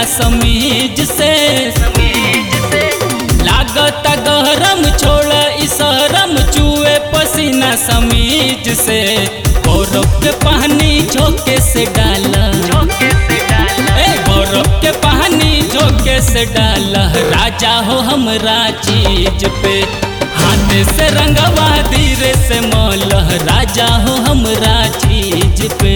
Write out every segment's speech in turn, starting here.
समीज से लागत गहरम छोड़ इसरम चुए पसीना समीज से बर्फ के पानी झोंके से डाला बर्फ के पानी झोंके से डाला राजा हो हमरा चीज पे हाथ से रंगवा धीरे से मौल राजा हो हमरा चीज पे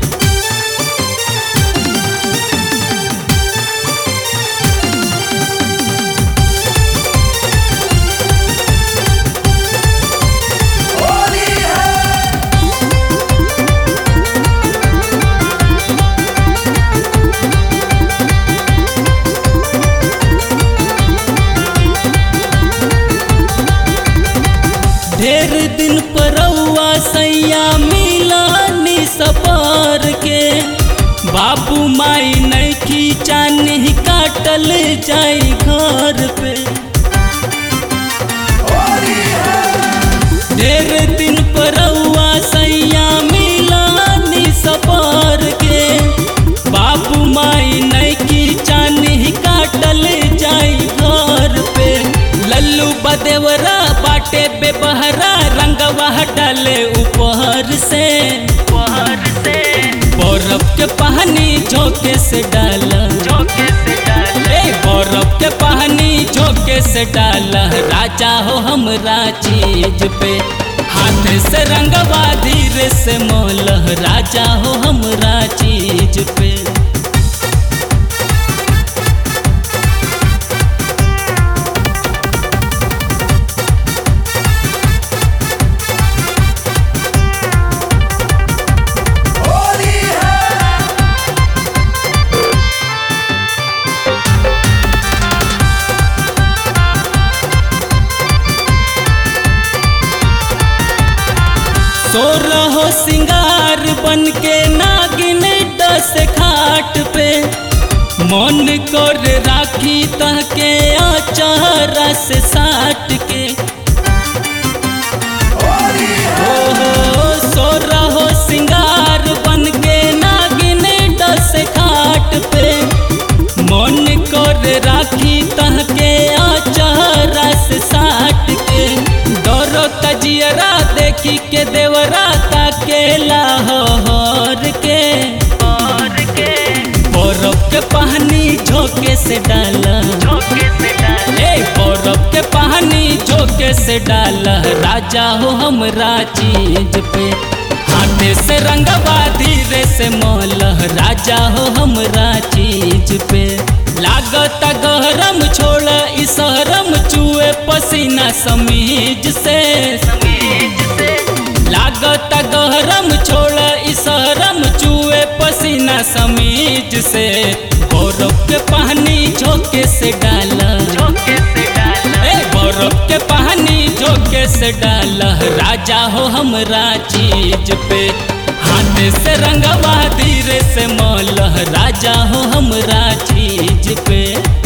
ढेर दिन परौआ सैया मिलानी सपार के बाबू माई नैखी चानी काटल जाई घर पे ढेर दिन परौआ सैया मिलानी सपार के बाबू माई नैखी चानी काटल जाई घर पे लल्लू बदेवरा बाटे बेबहरा रंगवा डाले ऊपर से बर्फ के पानी झोंके से डाला बर्फ के पानी झोंके से डाला राजा हो हमरा चीज पे हाथ से रंगवा धीरे से मोल राजा हो हमरा चीज पे सोरहो सिंगार बन के नागिन दस खाट पे मन कर राखी तहके आचारा से साट के सोरहो सिंगार बन के नागिन दस खाट पे मन कर राखी तहके आचारा से साट के डरो तजियरा देखी के देवरा ताकेला हर के बर्फ के पानी झोंके से डाला बर्फ के पानी झोंके से डाला राजा हो हमरा चीज पे हाथ से रंगवा धीरे से मौल राजा हो हमरा चीज पे लागत गहरम छोड़ इसरम चुए पसीना समीज से लागत गहरम छोड़ इसरम चुए पसीना समीज से बर्फ के पानी झोंके से डाला बर्फ के पानी झोंके से डाला राजा हो हमरा चीज पे हाथ से रंगवा धीरे से मौल राजा हो हमरा चीज पे।